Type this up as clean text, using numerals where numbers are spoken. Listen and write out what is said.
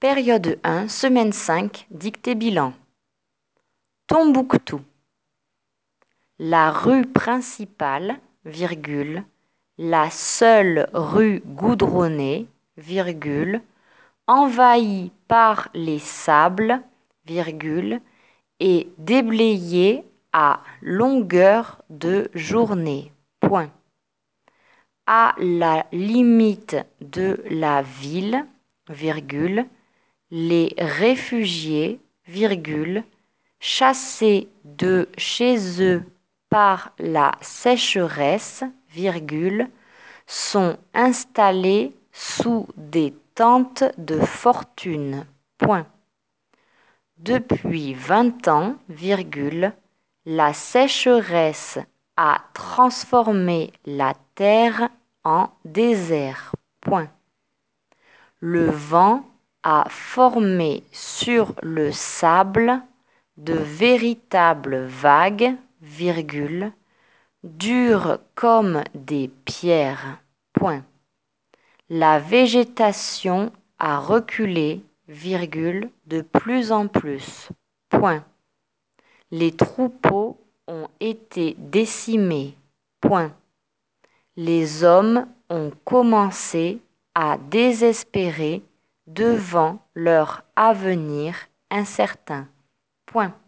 Période 1, semaine 5, dictée bilan. Tombouctou. La rue principale, virgule, la seule rue goudronnée, virgule, envahie par les sables, virgule, et déblayée à longueur de journée. Point. À la limite de la ville, virgule, les réfugiés, virgule, chassés de chez eux par la sécheresse, virgule, sont installés sous des tentes de fortune. Point. Depuis 20 ans, virgule, la sécheresse a transformé la terre en désert. Point. Le vent a formé sur le sable de véritables vagues, virgule, dures comme des pierres. Point. La végétation a reculé, virgule, de plus en plus. Point. Les troupeaux ont été décimés. Point. Les hommes ont commencé à désespérer devant leur avenir incertain. Point.